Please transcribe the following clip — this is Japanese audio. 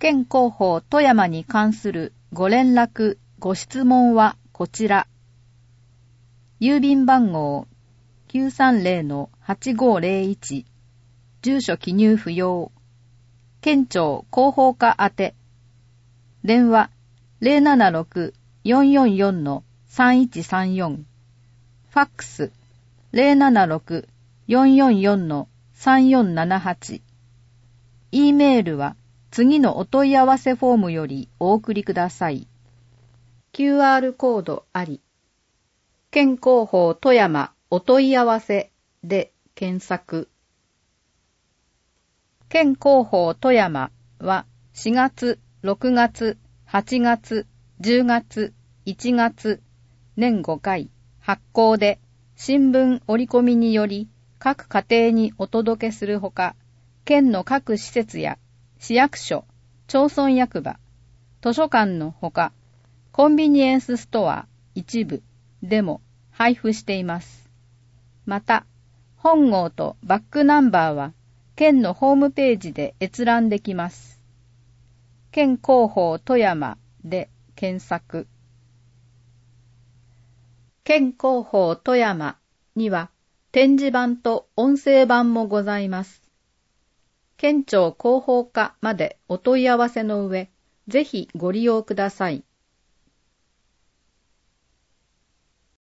県広報富山に関するご連絡、ご質問はこちら。郵便番号 930-8501 住所記入不要。県庁広報課宛て。電話 076-444-3134。ファックス 076-444-3478。E メールは次のお問い合わせフォームよりお送りください。QR コードあり。県広報富山お問い合わせで検索。県広報富山は4月、6月、8月、10月、1月、年5回発行で新聞折り込みにより各家庭にお届けするほか、県の各施設や市役所、町村役場、図書館のほか、コンビニエンスストア一部でも配布しています。また、本号とバックナンバーは県のホームページで閲覧できます。県広報富山で検索。県広報富山には展示板と音声版もございます。県庁広報課までお問い合わせの上、ぜひご利用ください。